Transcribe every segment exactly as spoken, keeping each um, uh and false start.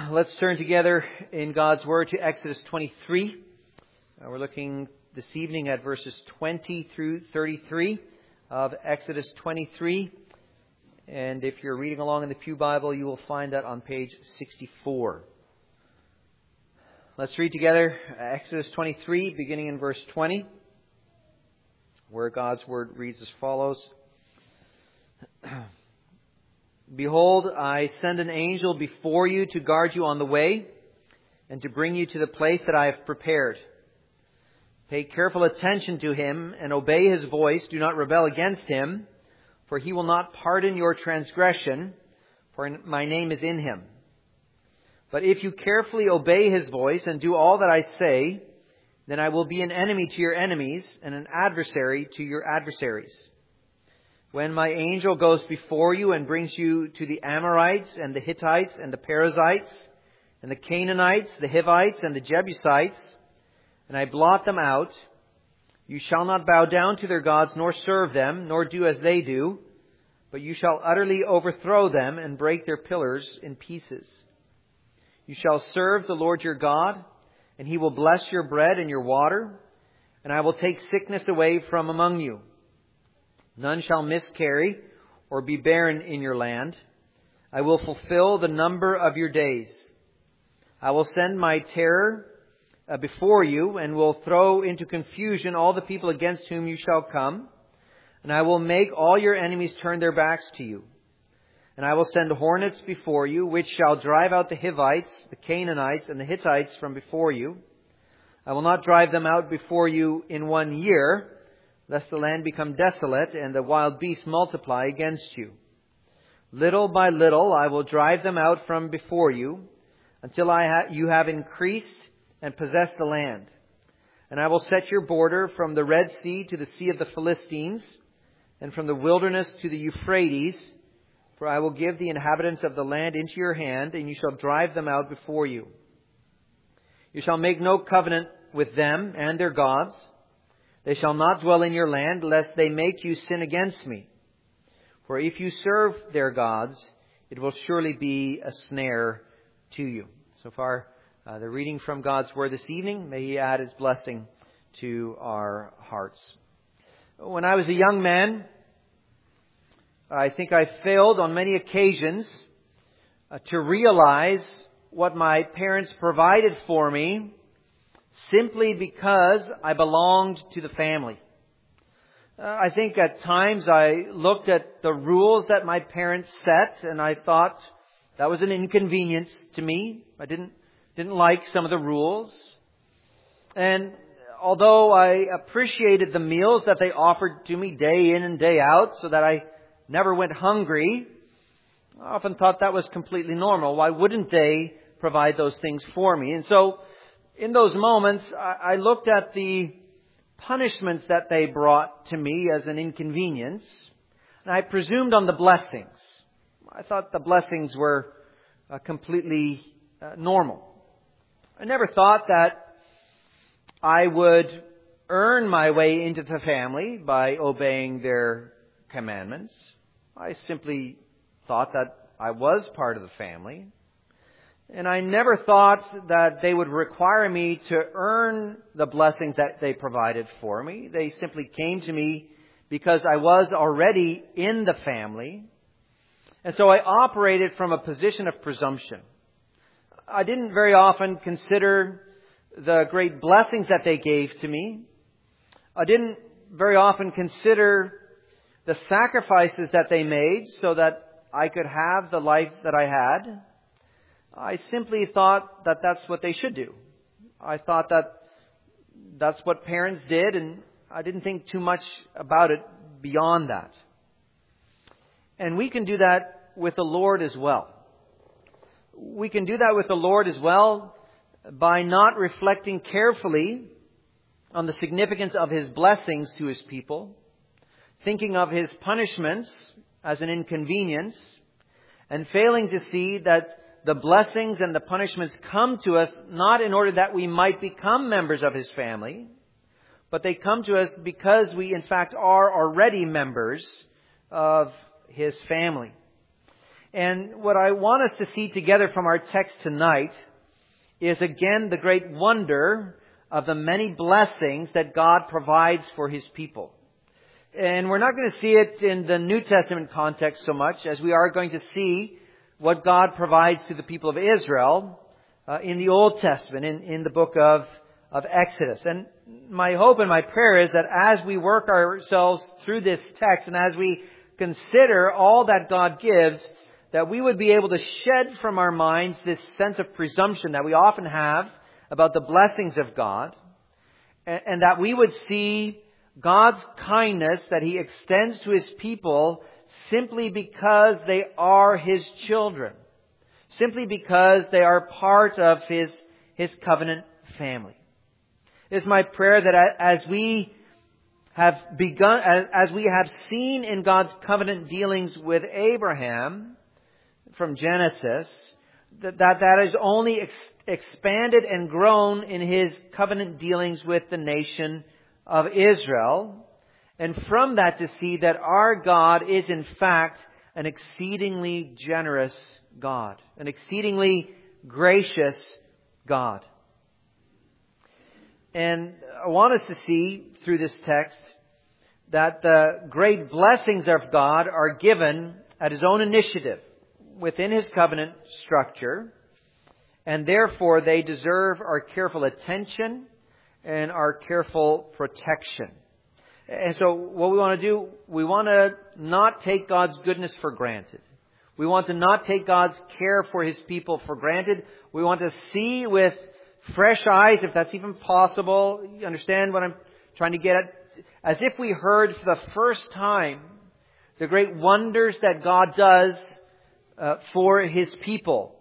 Let's turn together in God's Word to Exodus twenty-three. Uh, we're looking this evening at verses twenty through thirty-three of Exodus twenty-three. And if you're reading along in the Pew Bible, you will find that on page sixty-four. Let's read together Exodus twenty-three, beginning in verse twenty, where God's Word reads as follows. Behold, I send an angel before you to guard you on the way and to bring you to the place that I have prepared. Pay careful attention to him and obey his voice. Do not rebel against him, for he will not pardon your transgression, for my name is in him. But if you carefully obey his voice and do all that I say, then I will be an enemy to your enemies and an adversary to your adversaries. When my angel goes before you and brings you to the Amorites and the Hittites and the Perizzites and the Canaanites, the Hivites and the Jebusites, and I blot them out, you shall not bow down to their gods nor serve them, nor do as they do, but you shall utterly overthrow them and break their pillars in pieces. You shall serve the Lord your God, and he will bless your bread and your water, and I will take sickness away from among you. None shall miscarry or be barren in your land. I will fulfill the number of your days. I will send my terror uh, before you and will throw into confusion all the people against whom you shall come. And I will make all your enemies turn their backs to you. And I will send hornets before you, which shall drive out the Hivites, the Canaanites, and the Hittites from before you. I will not drive them out before you in one year, lest the land become desolate and the wild beasts multiply against you. Little by little I will drive them out from before you, until I ha- you have increased and possessed the land. And I will set your border from the Red Sea to the Sea of the Philistines, and from the wilderness to the Euphrates, for I will give the inhabitants of the land into your hand, and you shall drive them out before you. You shall make no covenant with them and their gods. They shall not dwell in your land, lest they make you sin against me. For if you serve their gods, it will surely be a snare to you. So far, uh, the reading from God's Word this evening. May He add His blessing to our hearts. When I was a young man, I think I failed on many occasions uh, to realize what my parents provided for me simply because I belonged to the family. Uh, I think at times I looked at the rules that my parents set and I thought that was an inconvenience to me. I didn't didn't like some of the rules. And although I appreciated the meals that they offered to me day in and day out so that I never went hungry, I often thought that was completely normal. Why wouldn't they provide those things for me? And so in those moments, I looked at the punishments that they brought to me as an inconvenience, and I presumed on the blessings. I thought the blessings were uh, completely uh, normal. I never thought that I would earn my way into the family by obeying their commandments. I simply thought that I was part of the family. And I never thought that they would require me to earn the blessings that they provided for me. They simply came to me because I was already in the family. And so I operated from a position of presumption. I didn't very often consider the great blessings that they gave to me. I didn't very often consider the sacrifices that they made so that I could have the life that I had. I simply thought that that's what they should do. I thought that that's what parents did, and I didn't think too much about it beyond that. And we can do that with the Lord as well. We can do that with the Lord as well by not reflecting carefully on the significance of His blessings to His people, thinking of His punishments as an inconvenience, and failing to see that the blessings and the punishments come to us not in order that we might become members of His family, but they come to us because we in fact are already members of His family. And what I want us to see together from our text tonight is again the great wonder of the many blessings that God provides for His people. And we're not going to see it in the New Testament context so much as we are going to see what God provides to the people of Israel uh, in the Old Testament, in, in the book of, of Exodus. And my hope and my prayer is that as we work ourselves through this text and as we consider all that God gives, that we would be able to shed from our minds this sense of presumption that we often have about the blessings of God, and, and that we would see God's kindness that He extends to His people simply because they are His children, simply because they are part of His, His covenant family. It's my prayer that as we have begun, as, as we have seen in God's covenant dealings with Abraham from Genesis, that that, that has only ex- expanded and grown in His covenant dealings with the nation of Israel. And from that to see that our God is in fact an exceedingly generous God, an exceedingly gracious God. And I want us to see through this text that the great blessings of God are given at His own initiative within His covenant structure, and therefore they deserve our careful attention and our careful protection. And so what we want to do, we want to not take God's goodness for granted. We want to not take God's care for His people for granted. We want to see with fresh eyes, if that's even possible. You understand what I'm trying to get at? As if we heard for the first time the great wonders that God does uh, for His people.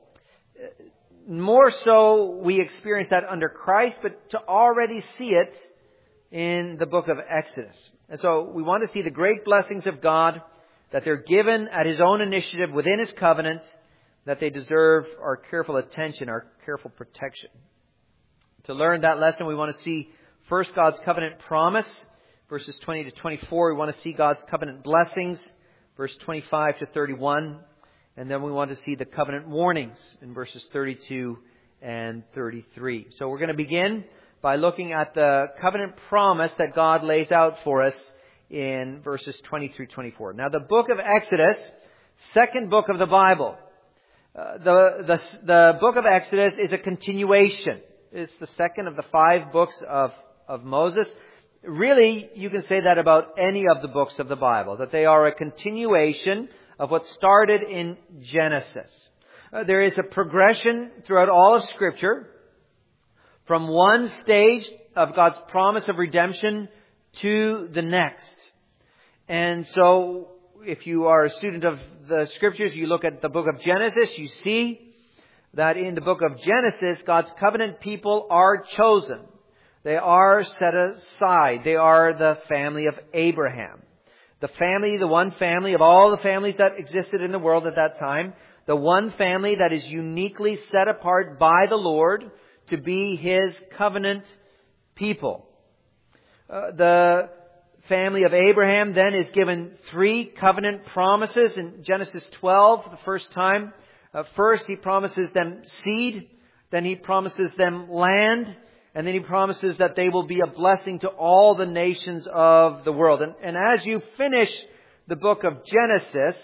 More so, we experience that under Christ, but to already see it in the book of Exodus. And so we want to see the great blessings of God, that they're given at His own initiative within His covenant, that they deserve our careful attention, our careful protection. To learn that lesson, we want to see first God's covenant promise, verses twenty to twenty-four. We want to see God's covenant blessings, verse twenty-five to thirty-one. And then we want to see the covenant warnings in verses thirty-two and thirty-three. So we're going to begin by looking at the covenant promise that God lays out for us in verses twenty through twenty-four. Now the book of Exodus, second book of the Bible. Uh, the, the, the book of Exodus is a continuation. It's the second of the five books of, of Moses. Really, you can say that about any of the books of the Bible, that they are a continuation of what started in Genesis. Uh, there is a progression throughout all of Scripture from one stage of God's promise of redemption to the next. And so, if you are a student of the Scriptures, you look at the book of Genesis, you see that in the book of Genesis, God's covenant people are chosen. They are set aside. They are the family of Abraham. The family, the one family of all the families that existed in the world at that time. The one family that is uniquely set apart by the Lord to be His covenant people. Uh, the family of Abraham then is given three covenant promises in Genesis twelve, the first time. Uh, first, He promises them seed. Then He promises them land. And then He promises that they will be a blessing to all the nations of the world. And, and as you finish the book of Genesis,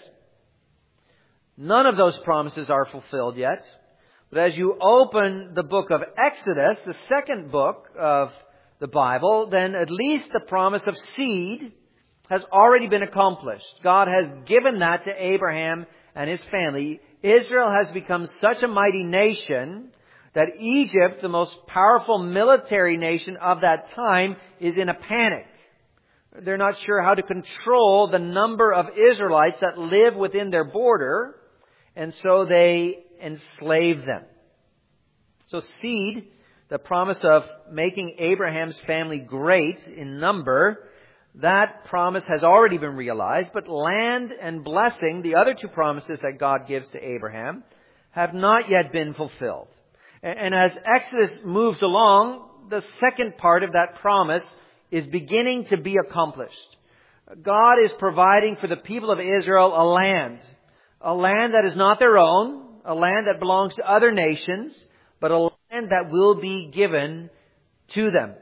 none of those promises are fulfilled yet. But as you open the book of Exodus, the second book of the Bible, then at least the promise of seed has already been accomplished. God has given that to Abraham and his family. Israel has become such a mighty nation that Egypt, the most powerful military nation of that time, is in a panic. They're not sure how to control the number of Israelites that live within their border, and so they enslave them. So seed, the promise of making Abraham's family great in number, that promise has already been realized, but land and blessing, the other two promises that God gives to Abraham, have not yet been fulfilled. And as Exodus moves along, the second part of that promise is beginning to be accomplished. God is providing for the people of Israel a land, a land that is not their own, a land that belongs to other nations, but a land that will be given to them.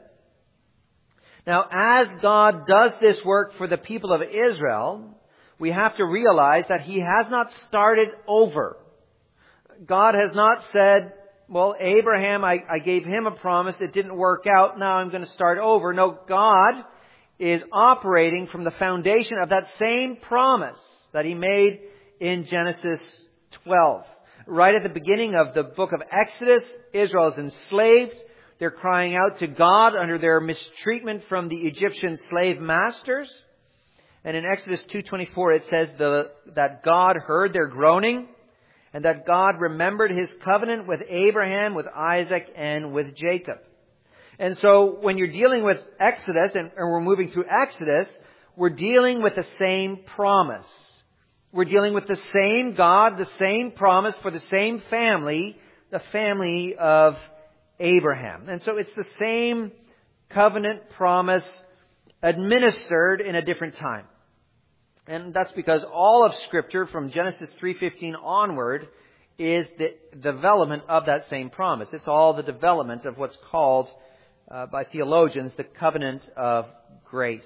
Now, as God does this work for the people of Israel, we have to realize that He has not started over. God has not said, well, Abraham, I, I gave him a promise, it didn't work out, now I'm going to start over. No, God is operating from the foundation of that same promise that He made in Genesis twelve. Right at the beginning of the book of Exodus, Israel is enslaved. They're crying out to God under their mistreatment from the Egyptian slave masters. And in Exodus two twenty-four it says the, that God heard their groaning and that God remembered His covenant with Abraham, with Isaac, and with Jacob. And so when you're dealing with Exodus, and, and we're moving through Exodus, we're dealing with the same promise. We're dealing with the same God, the same promise for the same family, the family of Abraham. And so it's the same covenant promise administered in a different time. And that's because all of Scripture from Genesis three fifteen onward is the development of that same promise. It's all the development of what's called uh, by theologians the covenant of grace.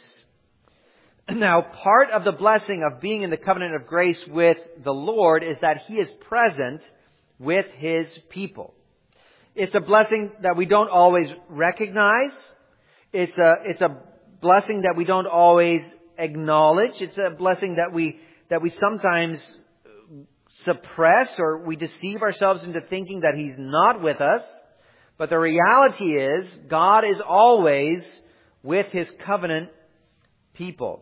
Now, part of the blessing of being in the covenant of grace with the Lord is that He is present with His people. It's a blessing that we don't always recognize. It's a, it's a blessing that we don't always acknowledge. It's a blessing that we, that we sometimes suppress, or we deceive ourselves into thinking that He's not with us. But the reality is, God is always with His covenant people.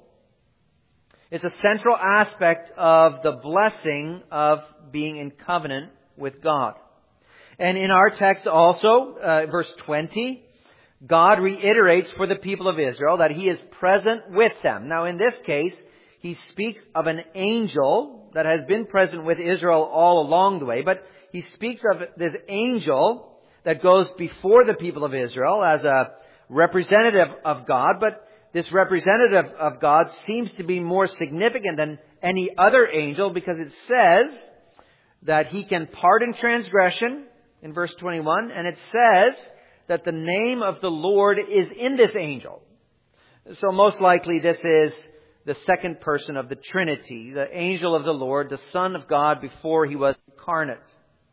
It's a central aspect of the blessing of being in covenant with God. And in our text also, uh, verse twenty, God reiterates for the people of Israel that He is present with them. Now in this case, He speaks of an angel that has been present with Israel all along the way, but He speaks of this angel that goes before the people of Israel as a representative of God, but this representative of God seems to be more significant than any other angel because it says that He can pardon transgression in verse twenty-one, and it says that the name of the Lord is in this angel. So most likely this is the second person of the Trinity, the angel of the Lord, the Son of God before He was incarnate.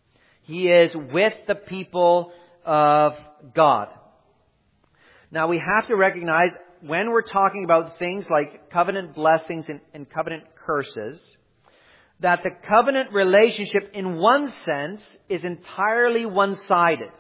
He is with the people of God. Now we have to recognize when we're talking about things like covenant blessings and, and covenant curses, that the covenant relationship in one sense is entirely one-sided.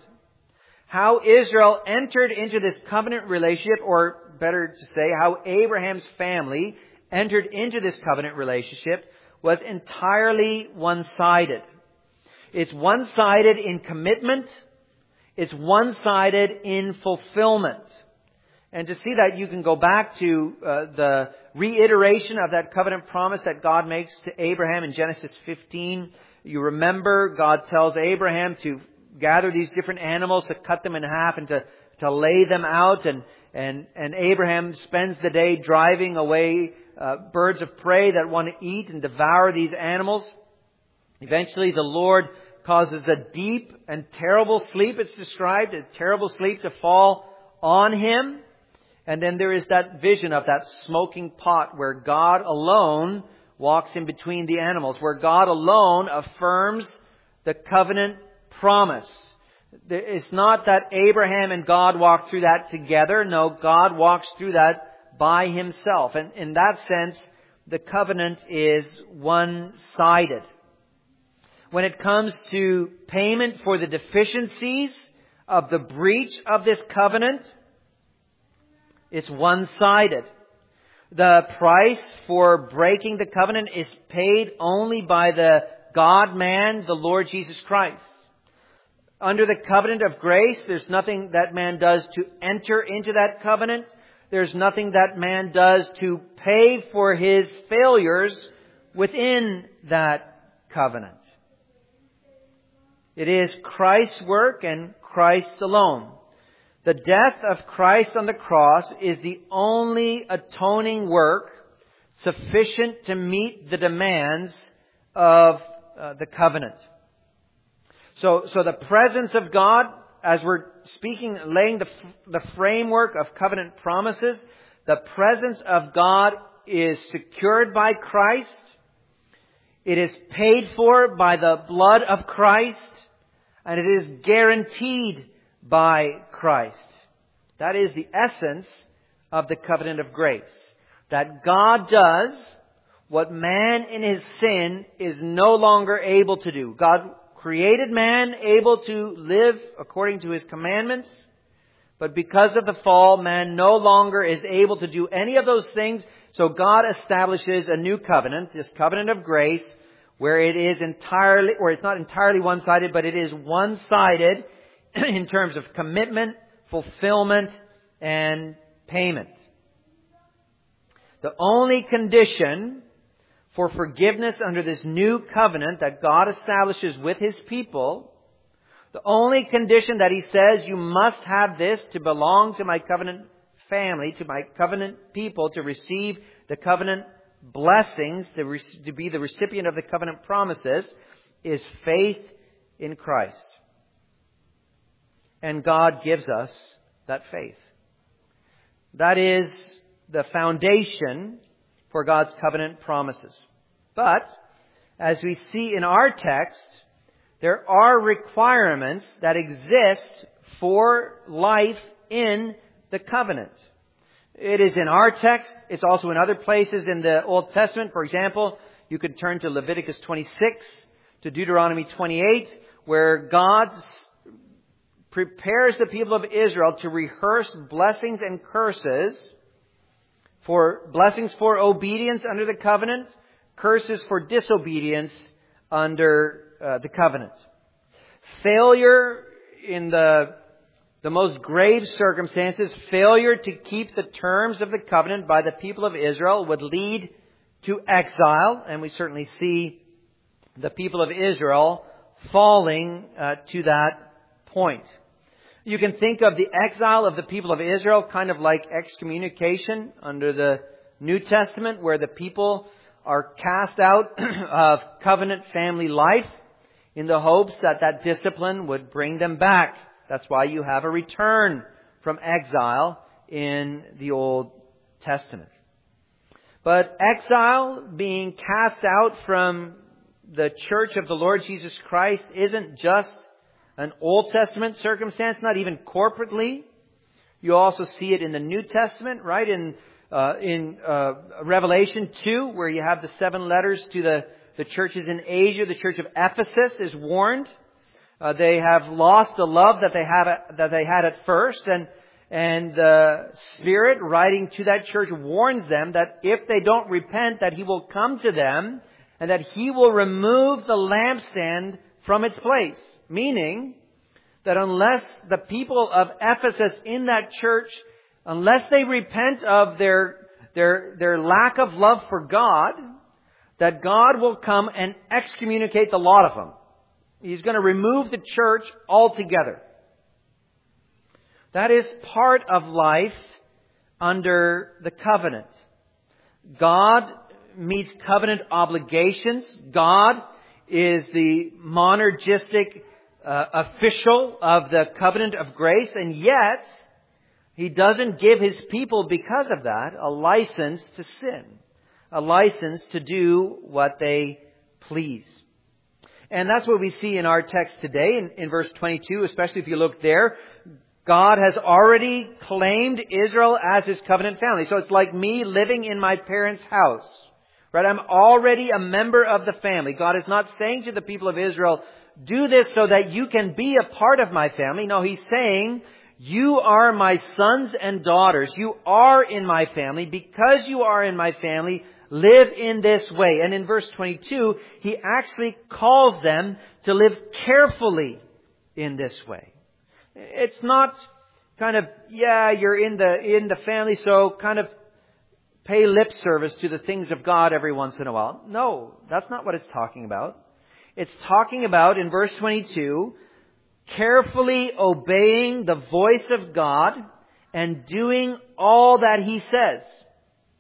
How Israel entered into this covenant relationship, or better to say, how Abraham's family entered into this covenant relationship was entirely one-sided. It's one-sided in commitment. It's one-sided in fulfillment. And to see that, you can go back to uh, the reiteration of that covenant promise that God makes to Abraham in Genesis fifteen. You remember God tells Abraham to gather these different animals, to cut them in half and to, to lay them out. And, and, and Abraham spends the day driving away uh, birds of prey that want to eat and devour these animals. Eventually the Lord causes a deep and terrible sleep, it's described, a terrible sleep to fall on him. And then there is that vision of that smoking pot where God alone walks in between the animals, where God alone affirms the covenant promise. It's not that Abraham and God walked through that together. No, God walks through that by Himself. And in that sense, the covenant is one-sided. When it comes to payment for the deficiencies of the breach of this covenant, it's one-sided. The price for breaking the covenant is paid only by the God-man, the Lord Jesus Christ. Under the covenant of grace, there's nothing that man does to enter into that covenant. There's nothing that man does to pay for his failures within that covenant. It is Christ's work and Christ alone. The death of Christ on the cross is the only atoning work sufficient to meet the demands of uh, the covenant. So, so the presence of God, as we're speaking, laying the, the framework of covenant promises, the presence of God is secured by Christ. It is paid for by the blood of Christ. And it is guaranteed by Christ. That is the essence of the covenant of grace. That God does what man in his sin is no longer able to do. God created man able to live according to his commandments. But because of the fall, man no longer is able to do any of those things. So God establishes a new covenant, this covenant of grace, where it is entirely, or it's not entirely one-sided, but it is one-sided in terms of commitment, fulfillment, and payment. The only condition for forgiveness under this new covenant that God establishes with His people, the only condition that He says, you must have this to belong to my covenant family, to my covenant people, to receive the covenant blessings, to, re- to be the recipient of the covenant promises, is faith in Christ. And God gives us that faith. That is the foundation for God's covenant promises. But, as we see in our text, there are requirements that exist for life in the covenant. It is in our text. It's also in other places in the Old Testament. For example, you could turn to Leviticus twenty-six, to Deuteronomy twenty-eight, where God prepares the people of Israel to rehearse blessings and curses, for blessings for obedience under the covenant, curses for disobedience under uh, the covenant. Failure in the The most grave circumstances, failure to keep the terms of the covenant by the people of Israel would lead to exile. And we certainly see the people of Israel falling uh, to that point. You can think of the exile of the people of Israel kind of like excommunication under the New Testament, where the people are cast out of covenant family life in the hopes that that discipline would bring them back. That's why you have a return from exile in the Old Testament. But exile, being cast out from the church of the Lord Jesus Christ, isn't just an Old Testament circumstance, not even corporately. You also see it in the New Testament, right? In uh, in uh, Revelation two, where you have the seven letters to the, the churches in Asia. The church of Ephesus is warned. Uh, they have lost the love that they have at, that they had at first, and and the Spirit writing to that church warns them that if they don't repent, that He will come to them and that He will remove the lampstand from its place. Meaning that unless the people of Ephesus in that church, unless they repent of their their their lack of love for God, that God will come and excommunicate the lot of them. He's going to remove the church altogether. That is part of life under the covenant. God meets covenant obligations. God is the monergistic uh, official of the covenant of grace, and yet He doesn't give His people, because of that, a license to sin, a license to do what they please. And that's what we see in our text today, in, in verse twenty-two, especially if you look there. God has already claimed Israel as His covenant family. So it's like me living in my parents' house. Right? I'm already a member of the family. God is not saying to the people of Israel, do this so that you can be a part of my family. No, He's saying, you are my sons and daughters. You are in my family. Because you are in my family, live in this way. And in verse twenty-two, He actually calls them to live carefully in this way. It's not kind of, yeah, you're in the in the family, so kind of pay lip service to the things of God every once in a while. No, that's not what it's talking about. It's talking about, in verse twenty-two, carefully obeying the voice of God and doing all that He says.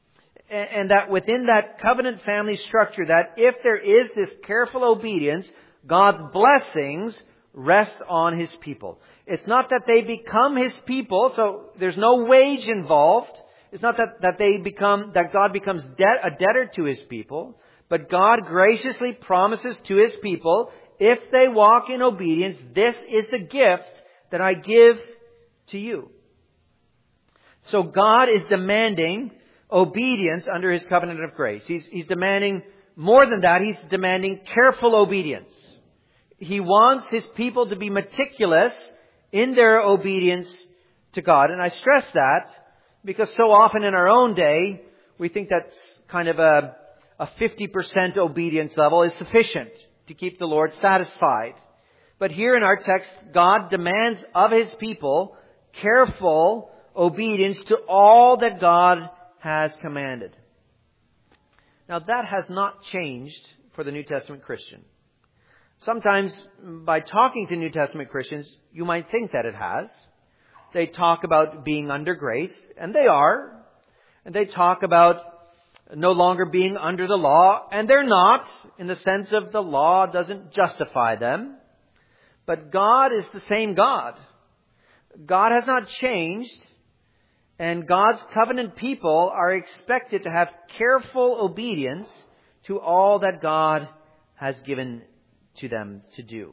and that within that covenant family structure, that if there is this careful obedience, God's blessings rest on His people. It's not that they become His people, so there's no wage involved. It's not that, that they become, that God becomes debt, a debtor to His people, but God graciously promises to His people, if they walk in obedience, this is the gift that I give to you. So God is demanding obedience under His covenant of grace. He's, he's demanding more than that. He's demanding careful obedience. He wants His people to be meticulous in their obedience to God. And I stress that because so often in our own day, we think that's kind of a, a fifty percent obedience level is sufficient to keep the Lord satisfied. But here in our text, God demands of His people careful obedience to all that God has commanded. Now that has not changed for the New Testament Christian. Sometimes by talking to New Testament Christians, you might think that it has. They talk about being under grace, and they are. And they talk about no longer being under the law, and they're not, in the sense of the law doesn't justify them. But God is the same God. God has not changed, and God's covenant people are expected to have careful obedience to all that God has given to them to do.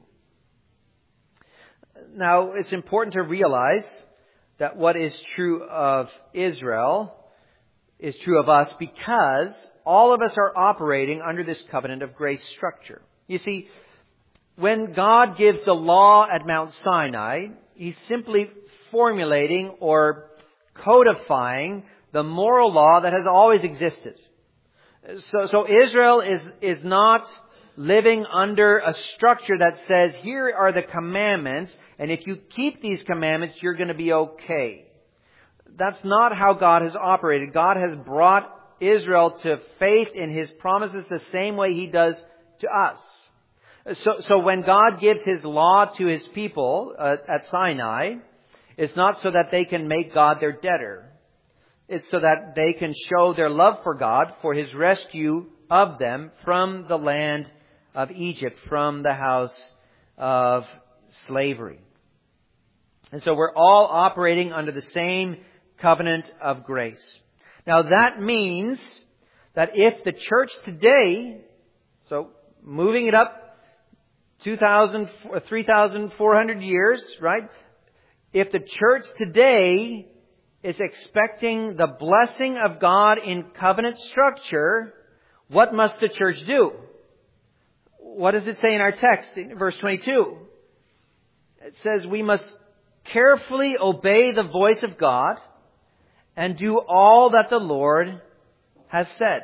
Now, it's important to realize that what is true of Israel is true of us because all of us are operating under this covenant of grace structure. You see, when God gives the law at Mount Sinai, He's simply formulating or codifying the moral law that has always existed. So, so Israel is, is not living under a structure that says, here are the commandments, and if you keep these commandments, you're going to be okay. That's not how God has operated. God has brought Israel to faith in His promises the same way He does to us. So, so when God gives His law to His people uh, at Sinai, it's not so that they can make God their debtor. It's so that they can show their love for God for His rescue of them from the land of Egypt, from the house of slavery. And so we're all operating under the same covenant of grace. Now that means that if the church today, so moving it up two thousand, three thousand four hundred years, right? If the church today is expecting the blessing of God in covenant structure, what must the church do? What does it say in our text, in verse twenty-two? It says we must carefully obey the voice of God and do all that the Lord has said.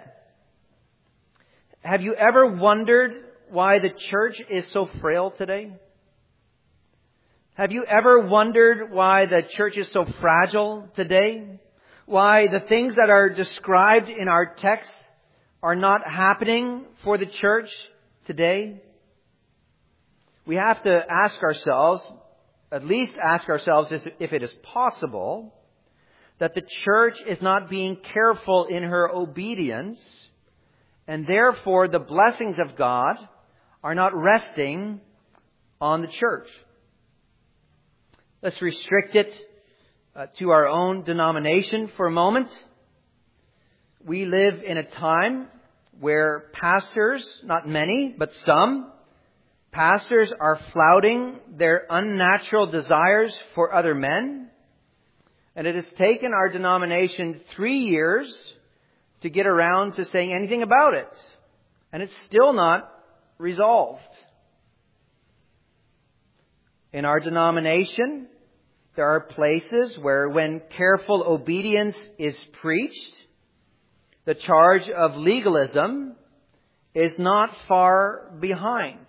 Have you ever wondered why the church is so frail today? Have you ever wondered why the church is so fragile today? Why the things that are described in our text are not happening for the church today? We have to ask ourselves, at least ask ourselves if it is possible, that the church is not being careful in her obedience, and therefore the blessings of God are not resting on the church. Let's restrict it uh, to our own denomination for a moment. We live in a time where pastors, not many, but some, pastors are flouting their unnatural desires for other men. And it has taken our denomination three years to get around to saying anything about it. And it's still not resolved. In our denomination, there are places where when careful obedience is preached, the charge of legalism is not far behind.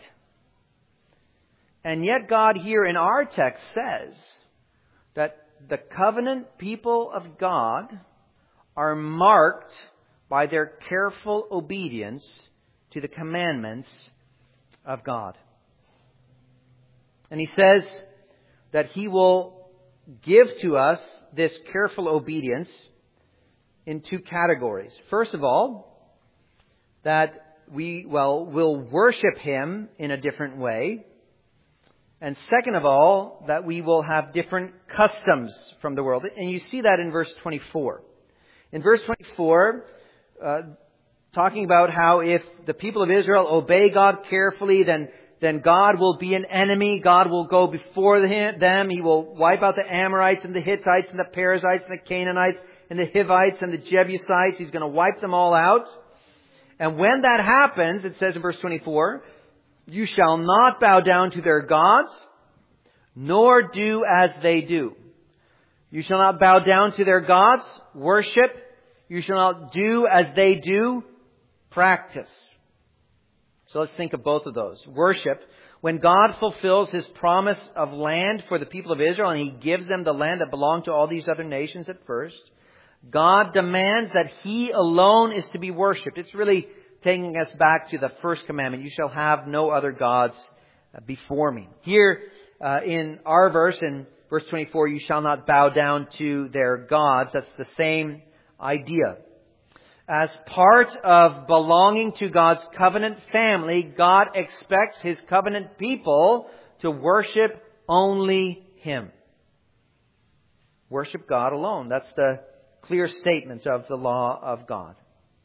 And yet God here in our text says that the covenant people of God are marked by their careful obedience to the commandments of God. And He says that He will give to us this careful obedience in two categories. First of all, that we, well, will worship Him in a different way. And second of all, that we will have different customs from the world. And you see that in verse twenty-four. In verse twenty-four, uh, talking about how if the people of Israel obey God carefully, then then God will be an enemy. God will go before them. He will wipe out the Amorites and the Hittites and the Perizzites and the Canaanites and the Hivites and the Jebusites. He's going to wipe them all out. And when that happens, it says in verse twenty-four, you shall not bow down to their gods, nor do as they do. You shall not bow down to their gods, worship. You shall not do as they do, practice. So let's think of both of those. Worship. When God fulfills His promise of land for the people of Israel and He gives them the land that belonged to all these other nations at first, God demands that He alone is to be worshipped. It's really taking us back to the first commandment. You shall have no other gods before me. Here uh, in our verse, in verse twenty-four, you shall not bow down to their gods. That's the same idea. As part of belonging to God's covenant family, God expects His covenant people to worship only Him. Worship God alone. That's the clear statement of the law of God.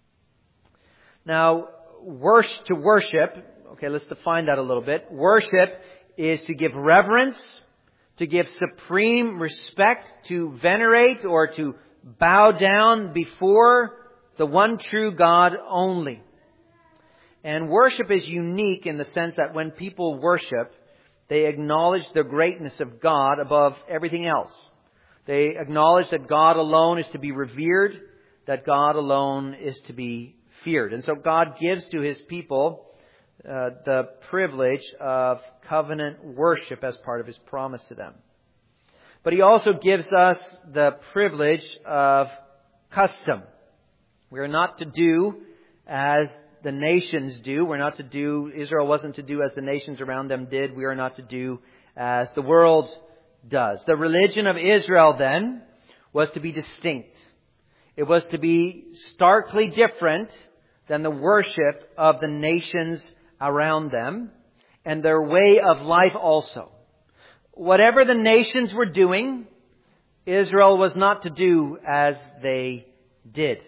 Now, worship, to worship, okay, let's define that a little bit. Worship is to give reverence, to give supreme respect, to venerate or to bow down before the one true God only. And worship is unique in the sense that when people worship, they acknowledge the greatness of God above everything else. They acknowledge that God alone is to be revered, that God alone is to be feared. And so God gives to His people uh, the privilege of covenant worship as part of His promise to them. But He also gives us the privilege of custom. We are not to do as the nations do. We're not to do, Israel wasn't to do as the nations around them did. We are not to do as the world does. The religion of Israel then was to be distinct. It was to be starkly different than the worship of the nations around them and their way of life also. Whatever the nations were doing, Israel was not to do as they did.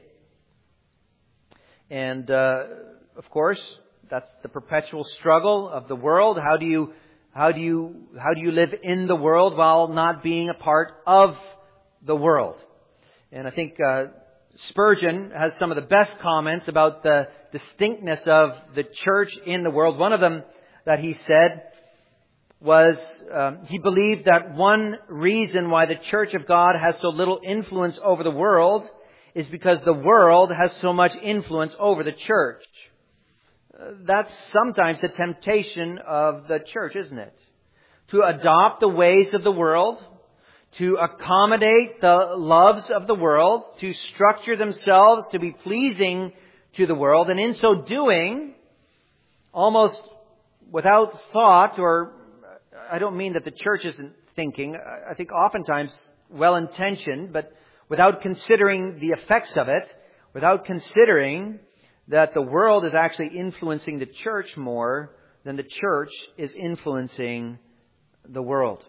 And, uh, of course, that's the perpetual struggle of the world. How do you, how do you, how do you live in the world while not being a part of the world? And I think, uh, Spurgeon has some of the best comments about the distinctness of the church in the world. One of them that he said was, um, he believed that one reason why the Church of God has so little influence over the world is because the world has so much influence over the church. Uh, that's sometimes the temptation of the church, isn't it? To adopt the ways of the world, to accommodate the loves of the world, to structure themselves to be pleasing to the world, and in so doing, almost without thought, or I don't mean that the church isn't thinking, I think oftentimes well-intentioned, but without considering the effects of it, without considering that the world is actually influencing the church more than the church is influencing the world.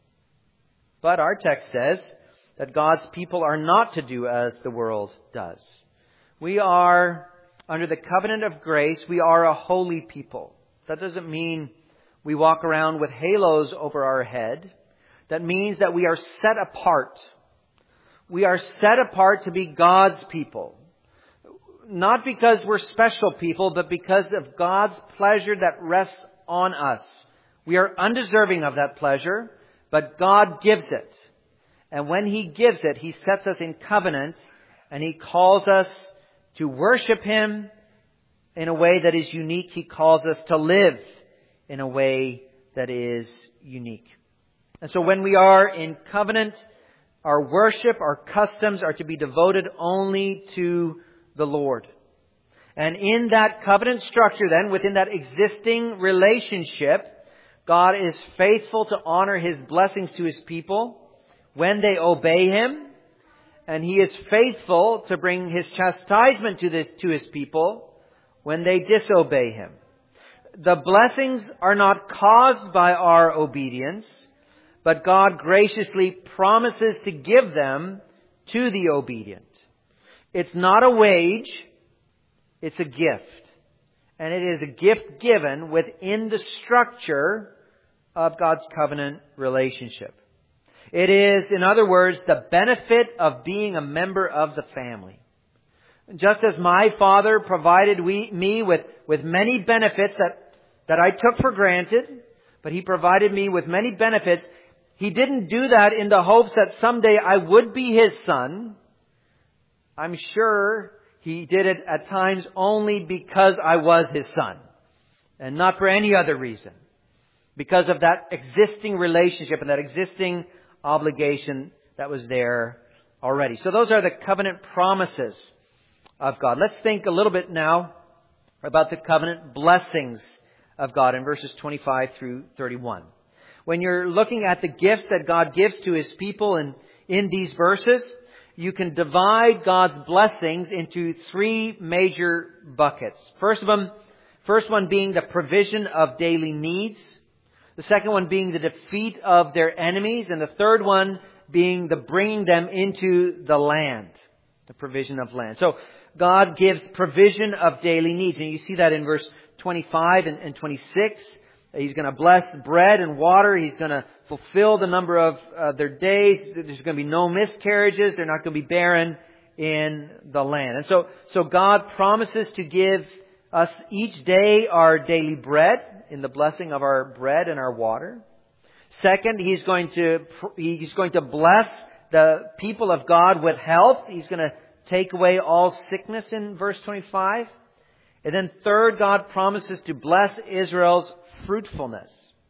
But our text says that God's people are not to do as the world does. We are, under the covenant of grace, we are a holy people. That doesn't mean we walk around with halos over our head. That means that we are set apart. We are set apart to be God's people. Not because we're special people, but because of God's pleasure that rests on us. We are undeserving of that pleasure, but God gives it. And when He gives it, He sets us in covenant and He calls us to worship Him in a way that is unique. He calls us to live in a way that is unique. And so when we are in covenant, our worship, our customs are to be devoted only to the Lord. And in that covenant structure then, within that existing relationship, God is faithful to honor His blessings to His people when they obey Him, and He is faithful to bring His chastisement to this, to His people when they disobey Him. The blessings are not caused by our obedience, but God graciously promises to give them to the obedient. It's not a wage, it's a gift. And it is a gift given within the structure of God's covenant relationship. It is, in other words, the benefit of being a member of the family. Just as my Father provided we, me with, with many benefits that, that I took for granted, but He provided me with many benefits, He didn't do that in the hopes that someday I would be His son. I'm sure He did it at times only because I was His son, and not for any other reason. Because of that existing relationship and that existing obligation that was there already. So those are the covenant promises of God. Let's think a little bit now about the covenant blessings of God in verses twenty-five through thirty-one. When you're looking at the gifts that God gives to His people in, in these verses, you can divide God's blessings into three major buckets. First of them, first one being the provision of daily needs. The second one being the defeat of their enemies. And the third one being the bringing them into the land. The provision of land. So God gives provision of daily needs. And you see that in verse twenty-five and, and twenty-six. He's going to bless bread and water. He's going to fulfill the number of uh, their days. There's going to be no miscarriages. They're not going to be barren in the land. And so, so God promises to give us each day our daily bread in the blessing of our bread and our water. Second, He's going to, He's going to bless the people of God with health. He's going to take away all sickness in verse twenty-five. And then third, God promises to bless Israel's fruitfulness.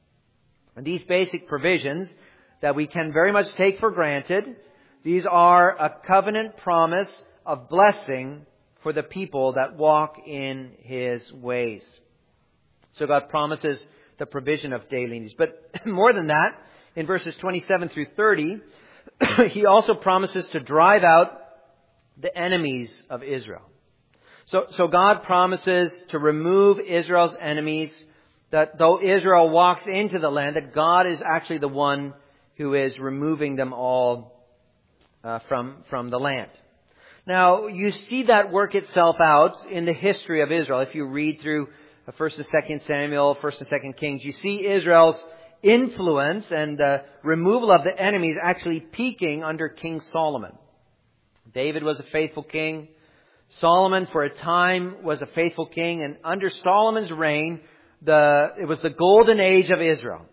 And these basic provisions that we can very much take for granted, these are a covenant promise of blessing for the people that walk in His ways. So God promises the provision of daily needs. But more than that, in verses twenty-seven through thirty, He also promises to drive out the enemies of Israel. So, so God promises to remove Israel's enemies, that though Israel walks into the land, that God is actually the one who is removing them all uh, from, from the land. Now, you see that work itself out in the history of Israel. If you read through First and Second Samuel, First and Second Kings, you see Israel's influence and the removal of the enemies actually peaking under King Solomon. David was a faithful king. Solomon, for a time, was a faithful king. And under Solomon's reign, the it was the golden age of Israel.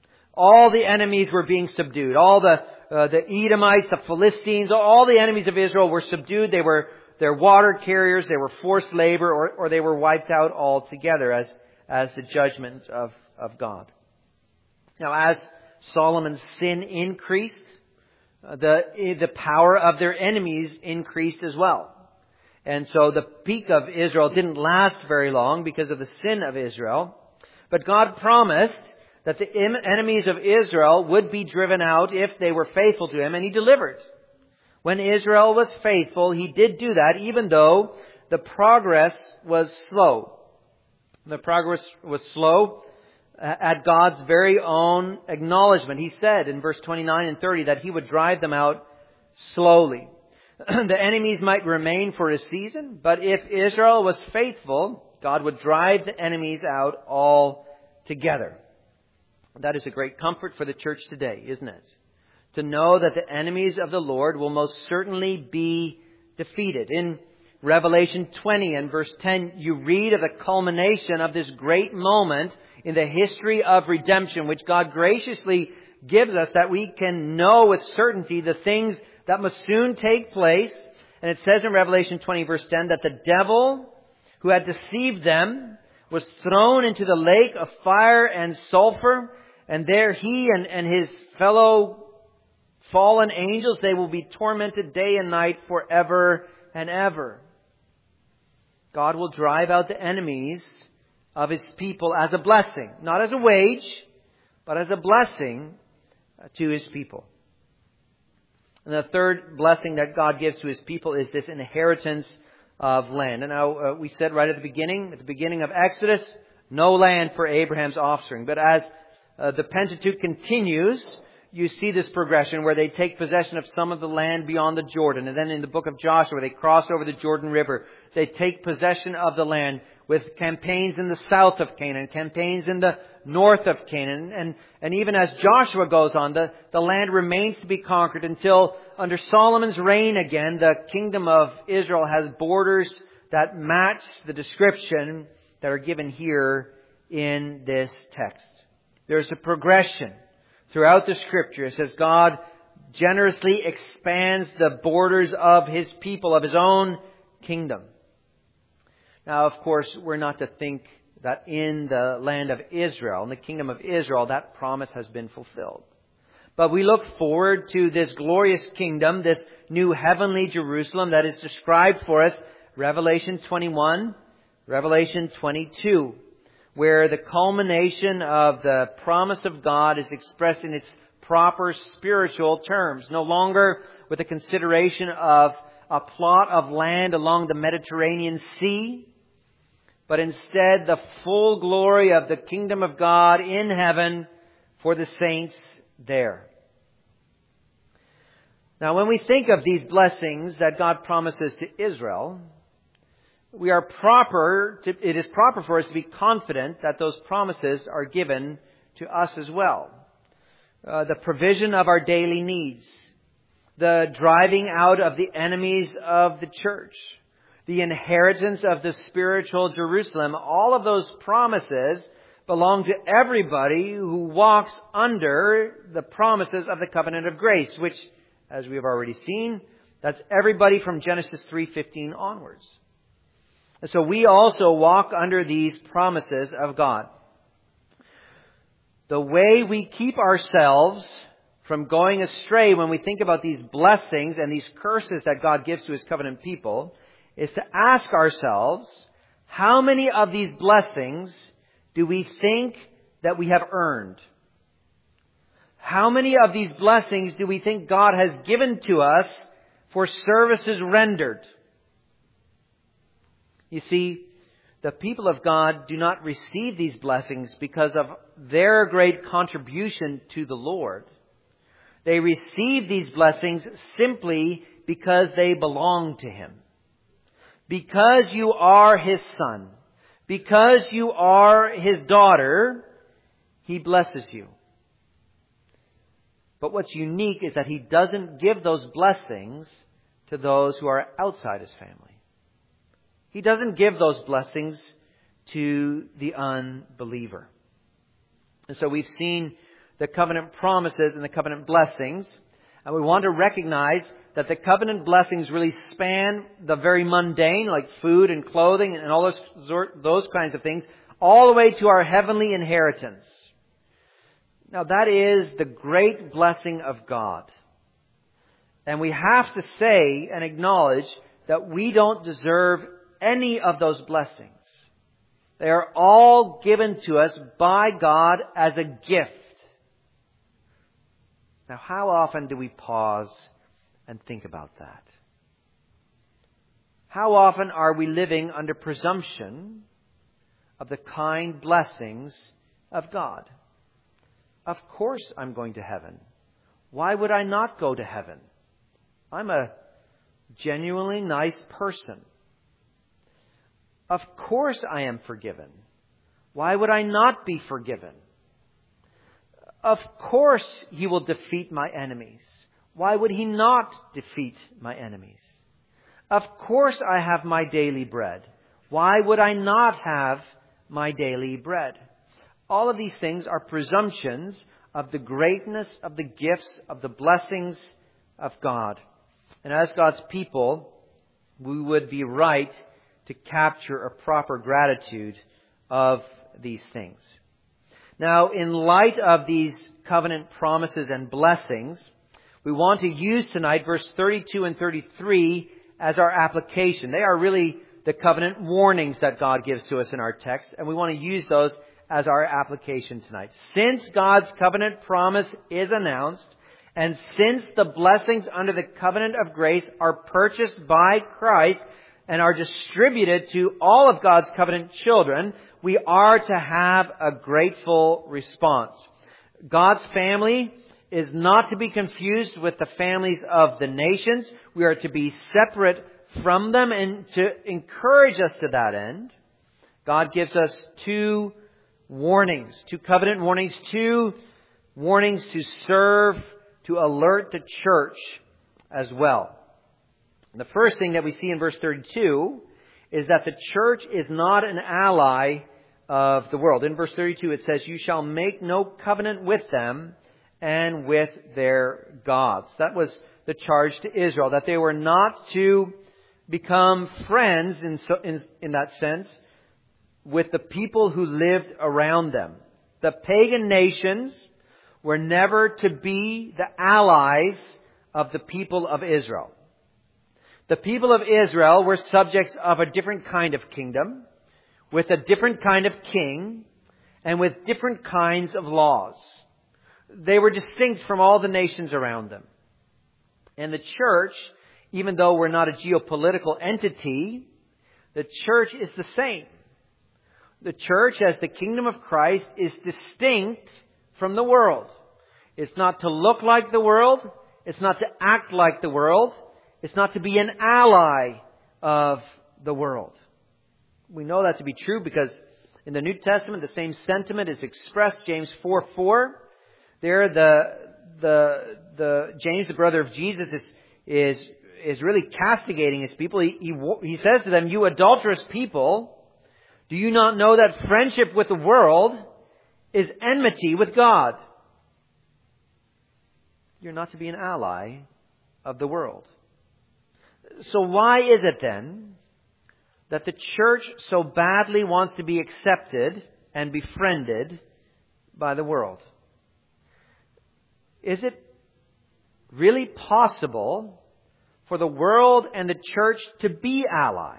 All the enemies were being subdued. All the uh, the Edomites, the Philistines, all the enemies of Israel were subdued. They were They're water carriers, they were forced labor, or, or they were wiped out altogether as, as the judgment of, of God. Now, as Solomon's sin increased, uh, the, the power of their enemies increased as well. And so the peak of Israel didn't last very long because of the sin of Israel. But God promised that the enemies of Israel would be driven out if they were faithful to Him, and He delivered. When Israel was faithful, He did do that, even though the progress was slow. The progress was slow at God's very own acknowledgement. He said in verse twenty-nine and thirty that He would drive them out slowly. The enemies might remain for a season, but if Israel was faithful, God would drive the enemies out altogether. That is a great comfort for the church today, isn't it? To know that the enemies of the Lord will most certainly be defeated. In Revelation twenty and verse ten, you read of the culmination of this great moment in the history of redemption, which God graciously gives us, that we can know with certainty the things that must soon take place. And it says in Revelation twenty verse ten that the devil who had deceived them was thrown into the lake of fire and sulfur. And there he and, and his fellow fallen angels, they will be tormented day and night forever and ever. God will drive out the enemies of His people as a blessing. Not as a wage, but as a blessing to His people. And the third blessing that God gives to His people is this inheritance of land. And now uh, we said right at the beginning, at the beginning of Exodus, no land for Abraham's offspring. But as uh, the Pentateuch continues, you see this progression where they take possession of some of the land beyond the Jordan. And then in the book of Joshua, they cross over the Jordan River. They take possession of the land with campaigns in the south of Canaan, campaigns in the north of Canaan. And, and even as Joshua goes on, the, the land remains to be conquered until under Solomon's reign again, the kingdom of Israel has borders that match the description that are given here in this text. There's a progression throughout the Scripture. It says God generously expands the borders of His people, of His own kingdom. Now, of course, we're not to think that in the land of Israel, in the kingdom of Israel, that promise has been fulfilled. But we look forward to this glorious kingdom, this new heavenly Jerusalem that is described for us, Revelation twenty-one, Revelation twenty-two, where the culmination of the promise of God is expressed in its proper spiritual terms, no longer with the consideration of a plot of land along the Mediterranean Sea, but instead the full glory of the kingdom of God in heaven for the saints there. Now, when we think of these blessings that God promises to Israel, we are proper to, it is proper for us to be confident that those promises are given to us as well. Uh, the provision of our daily needs, the driving out of the enemies of the church, the inheritance of the spiritual Jerusalem, all of those promises belong to everybody who walks under the promises of the covenant of grace, which, as we have already seen, that's everybody from Genesis three fifteen onwards. And so we also walk under these promises of God. The way we keep ourselves from going astray when we think about these blessings and these curses that God gives to His covenant people is to ask ourselves, how many of these blessings do we think that we have earned? How many of these blessings do we think God has given to us for services rendered? You see, the people of God do not receive these blessings because of their great contribution to the Lord. They receive these blessings simply because they belong to Him. Because you are His son, because you are His daughter, He blesses you. But what's unique is that He doesn't give those blessings to those who are outside His family. He doesn't give those blessings to the unbeliever. And so we've seen the covenant promises and the covenant blessings. And we want to recognize that the covenant blessings really span the very mundane, like food and clothing and all those, those kinds of things, all the way to our heavenly inheritance. Now that is the great blessing of God. And we have to say and acknowledge that we don't deserve any of those blessings. They are all given to us by God as a gift. Now, how often do we pause and think about that? How often are we living under presumption of the kind blessings of God? Of course I'm going to heaven. Why would I not go to heaven? I'm a genuinely nice person. Of course I am forgiven. Why would I not be forgiven? Of course He will defeat my enemies. Why would He not defeat my enemies? Of course I have my daily bread. Why would I not have my daily bread? All of these things are presumptions of the greatness of the gifts, of the blessings of God. And as God's people, we would be right to capture a proper gratitude of these things. Now, in light of these covenant promises and blessings, we want to use tonight verse thirty-two and thirty-three as our application. They are really the covenant warnings that God gives to us in our text, and we want to use those as our application tonight. Since God's covenant promise is announced, And since the blessings under the covenant of grace are purchased by Christ and are distributed to all of God's covenant children, we are to have a grateful response. God's family is not to be confused with the families of the nations. We are to be separate from them, and to encourage us to that end, God gives us two warnings, two covenant warnings, two warnings to serve, to alert the church as well. And the first thing that we see in verse thirty-two is that the church is not an ally of the world. In verse thirty-two it says, "You shall make no covenant with them and with their gods." That was the charge to Israel, that they were not to become friends in, so, in, in that sense with the people who lived around them. The pagan nations were never to be the allies of the people of Israel. The people of Israel were subjects of a different kind of kingdom, with a different kind of king, and with different kinds of laws. They were distinct from all the nations around them. And the church, even though we're not a geopolitical entity, the church is the same. The church, as the kingdom of Christ, is distinct from the world. It's not to look like the world. It's not to act like the world. It's not to be an ally of the world. We know that to be true because in the New Testament, the same sentiment is expressed. James four four. There, the the the James, the brother of Jesus, is is is really castigating his people. He, he he says to them, "You adulterous people, do you not know that friendship with the world is enmity with God?" You're not to be an ally of the world. So why is it then that the church so badly wants to be accepted and befriended by the world? Is it really possible for the world and the church to be allies?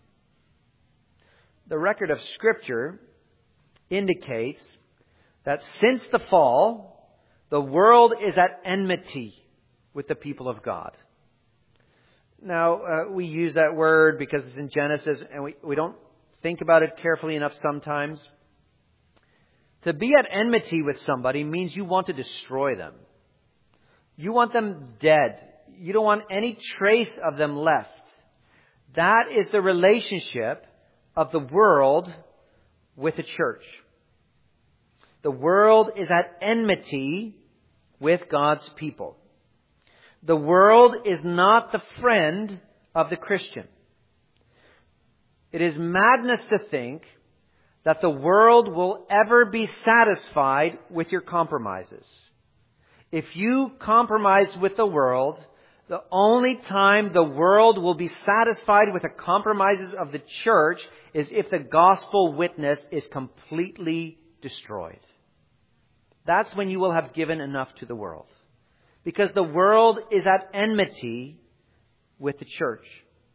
The record of Scripture indicates that since the fall, the world is at enmity with the people of God. Now, uh, we use that word because it's in Genesis, and we, we don't think about it carefully enough sometimes. To be at enmity with somebody means you want to destroy them. You want them dead. You don't want any trace of them left. That is the relationship of the world with the church. The world is at enmity with God's people. The world is not the friend of the Christian. It is madness to think that the world will ever be satisfied with your compromises. If you compromise with the world, the only time the world will be satisfied with the compromises of the church is if the gospel witness is completely destroyed. That's when you will have given enough to the world. Because the world is at enmity with the church.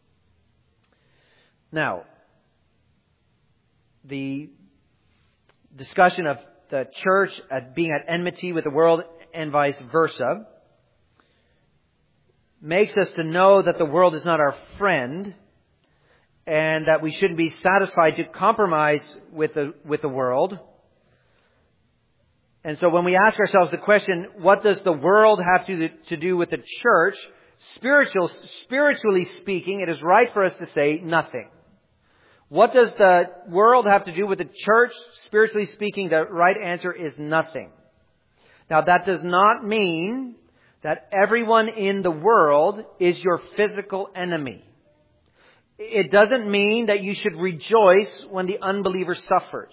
Now, the discussion of the church at being at enmity with the world and vice versa makes us to know that the world is not our friend and that we shouldn't be satisfied to compromise with the, with the world. And so when we ask ourselves the question, what does the world have to, to do with the church? Spiritual, spiritually speaking, it is right for us to say nothing. What does the world have to do with the church? Spiritually speaking, the right answer is nothing. Now, that does not mean that everyone in the world is your physical enemy. It doesn't mean that you should rejoice when the unbeliever suffers.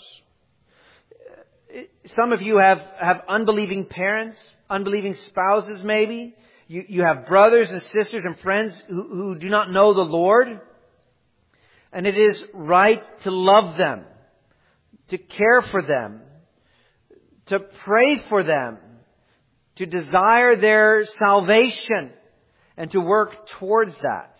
Some of you have, have unbelieving parents, unbelieving spouses maybe. You, you have brothers and sisters and friends who, who do not know the Lord. And it is right to love them, to care for them, to pray for them, to desire their salvation, and to work towards that.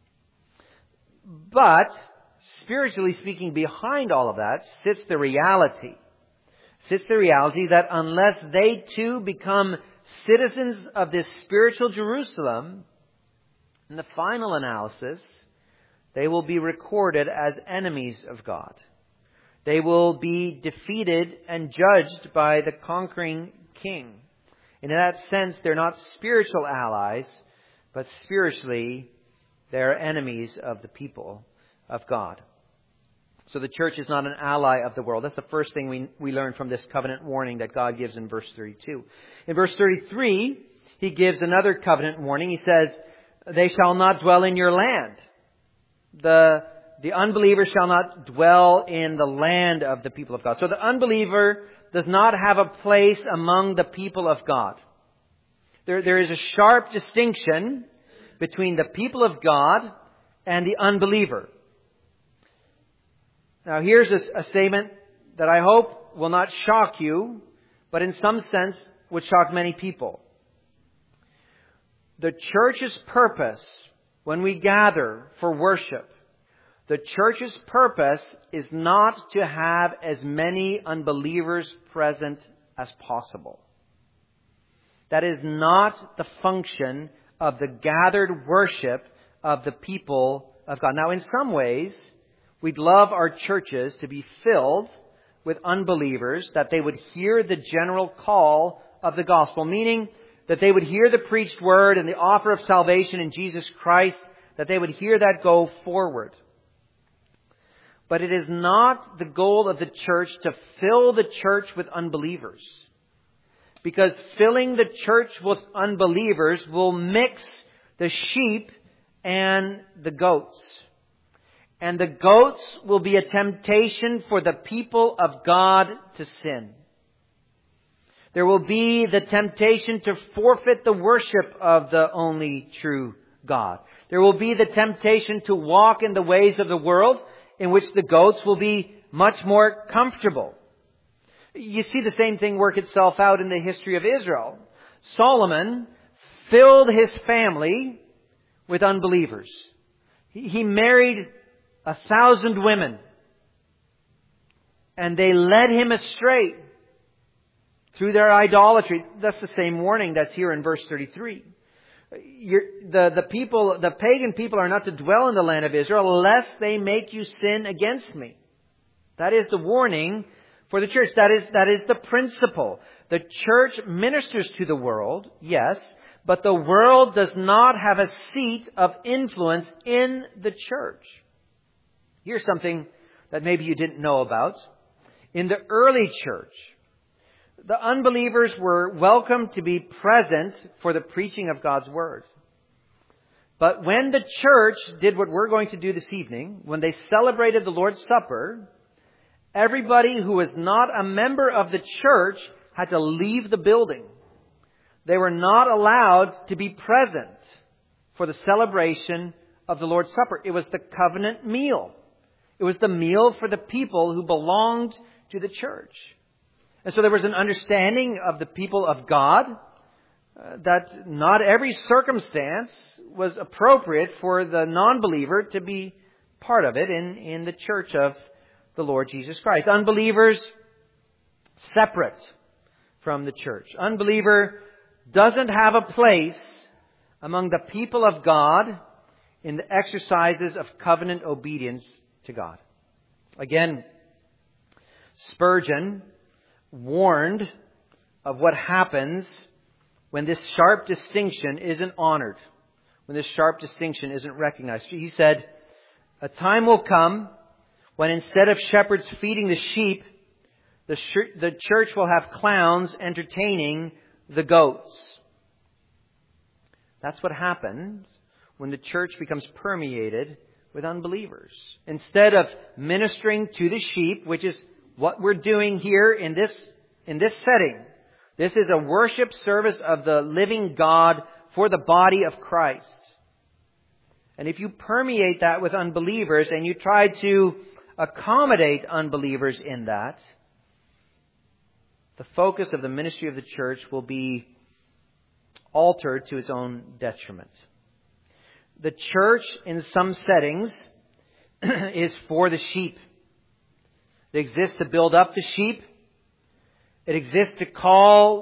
But, spiritually speaking, behind all of that sits the reality. Sits the reality that unless they too become citizens of this spiritual Jerusalem, in the final analysis, they will be recorded as enemies of God. They will be defeated and judged by the conquering king. And in that sense, they're not spiritual allies, but spiritually, they're enemies of the people of God. So the church is not an ally of the world. That's the first thing we, we learn from this covenant warning that God gives in verse thirty-two. In verse thirty-three, He gives another covenant warning. He says, they shall not dwell in your land. The, the unbeliever shall not dwell in the land of the people of God. So the unbeliever does not have a place among the people of God. There, there is a sharp distinction between the people of God and the unbeliever. Now here's a, a statement that I hope will not shock you, but in some sense would shock many people. The church's purpose when we gather for worship, the church's purpose is not to have as many unbelievers present as possible. That is not the function of the gathered worship of the people of God. Now, in some ways, we'd love our churches to be filled with unbelievers, that they would hear the general call of the gospel, meaning that they would hear the preached word and the offer of salvation in Jesus Christ, that they would hear that go forward. But it is not the goal of the church to fill the church with unbelievers. Because filling the church with unbelievers will mix the sheep and the goats. And the goats will be a temptation for the people of God to sin. There will be the temptation to forfeit the worship of the only true God. There will be the temptation to walk in the ways of the world, in which the goats will be much more comfortable. You see the same thing work itself out in the history of Israel. Solomon filled his family with unbelievers. He married a thousand women, and they led him astray through their idolatry. That's the same warning that's here in verse thirty-three. You're, the, the people, the pagan people are not to dwell in the land of Israel lest they make you sin against me. That is the warning for the church. That is, that is the principle. The church ministers to the world, yes, but the world does not have a seat of influence in the church. Here's something that maybe you didn't know about. In the early church, the unbelievers were welcome to be present for the preaching of God's Word. But when the church did what we're going to do this evening, when they celebrated the Lord's Supper, everybody who was not a member of the church had to leave the building. They were not allowed to be present for the celebration of the Lord's Supper. It was the covenant meal. It was the meal for the people who belonged to the church. And so there was an understanding of the people of God uh, that not every circumstance was appropriate for the non-believer to be part of it in, in the church of the Lord Jesus Christ. Unbelievers separate from the church. Unbeliever doesn't have a place among the people of God in the exercises of covenant obedience to God. Again, Spurgeon warned of what happens when this sharp distinction isn't honored, when this sharp distinction isn't recognized. He said, a time will come when instead of shepherds feeding the sheep, the, sh- the church will have clowns entertaining the goats. That's what happens when the church becomes permeated with unbelievers. Instead of ministering to the sheep, which is what we're doing here in this, in this setting. This is a worship service of the living God for the body of Christ. And if you permeate that with unbelievers and you try to accommodate unbelievers in that, the focus of the ministry of the church will be altered to its own detriment. The church, in some settings, is for the sheep. It exists to build up the sheep. It exists to call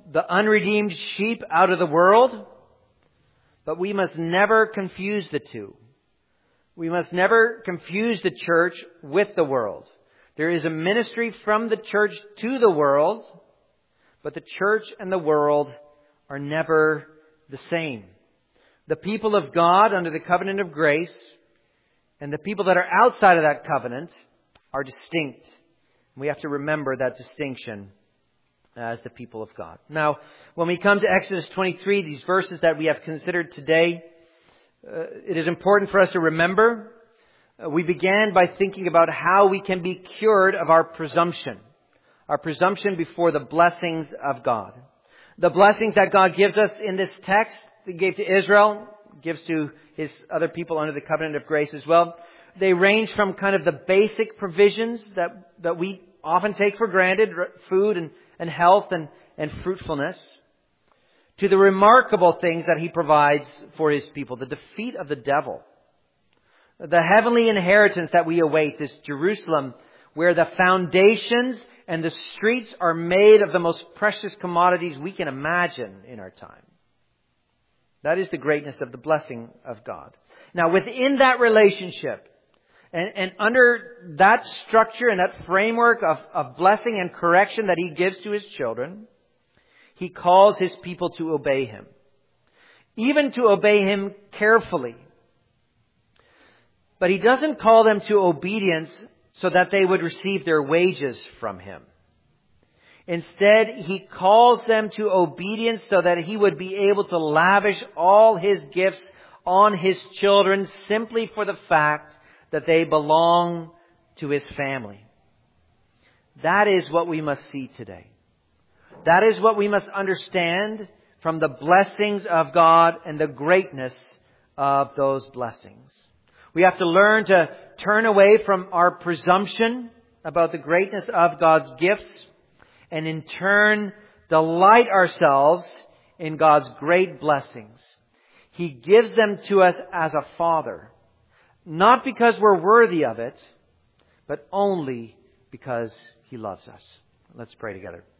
the unredeemed sheep out of the world, but we must never confuse the two. We must never confuse the church with the world. There is a ministry from the church to the world, but the church and the world are never the same. The people of God under the covenant of grace and the people that are outside of that covenant are distinct. We have to remember that distinction as the people of God. Now, when we come to Exodus twenty-three, these verses that we have considered today, uh, it is important for us to remember. Uh, we began by thinking about how we can be cured of our presumption. Our presumption before the blessings of God. The blessings that God gives us in this text, He gave to Israel, gives to His other people under the covenant of grace as well. They range from kind of the basic provisions that, that we often take for granted, food and, and health and, and fruitfulness, to the remarkable things that He provides for His people. The defeat of the devil. The heavenly inheritance that we await, this Jerusalem, where the foundations and the streets are made of the most precious commodities we can imagine in our time. That is the greatness of the blessing of God. Now, within that relationship, and, and under that structure and that framework of, of blessing and correction that He gives to His children, He calls His people to obey Him. Even to obey Him carefully. But He doesn't call them to obedience so that they would receive their wages from Him. Instead, He calls them to obedience so that He would be able to lavish all His gifts on His children simply for the fact that they belong to His family. That is what we must see today. That is what we must understand from the blessings of God and the greatness of those blessings. We have to learn to turn away from our presumption about the greatness of God's gifts and in turn delight ourselves in God's great blessings. He gives them to us as a Father, not because we're worthy of it, but only because He loves us. Let's pray together.